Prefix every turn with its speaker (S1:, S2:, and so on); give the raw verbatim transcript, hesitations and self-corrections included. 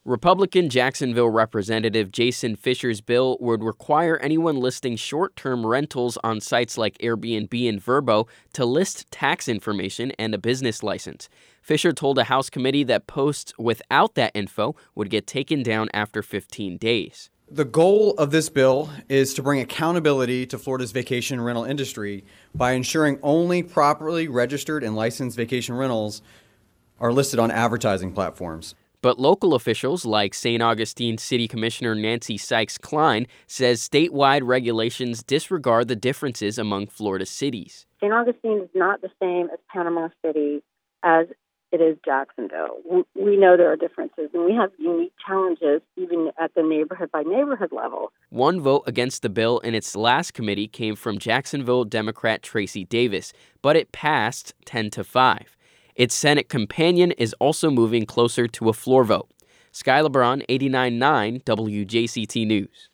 S1: Republican Jacksonville Representative Jason Fisher's bill would require anyone listing short-term rentals on sites like Airbnb and Vrbo to list tax information and a business license. Fisher told a House committee that posts without that info would get taken down after fifteen days.
S2: The goal of this bill is to bring accountability to Florida's vacation rental industry by ensuring only properly registered and licensed vacation rentals are listed on advertising platforms.
S1: But local officials like Saint Augustine City Commissioner Nancy Sykes-Klein says statewide regulations disregard the differences among Florida cities.
S3: Saint Augustine is not the same as Panama City as it is Jacksonville. We know there are differences, and we have unique challenges even at the neighborhood-by-neighborhood level.
S1: One vote against the bill in its last committee came from Jacksonville Democrat Tracy Davis, but it passed ten to five. Its Senate companion is also moving closer to a floor vote. Sky LeBron, eighty-nine point nine W J C T News.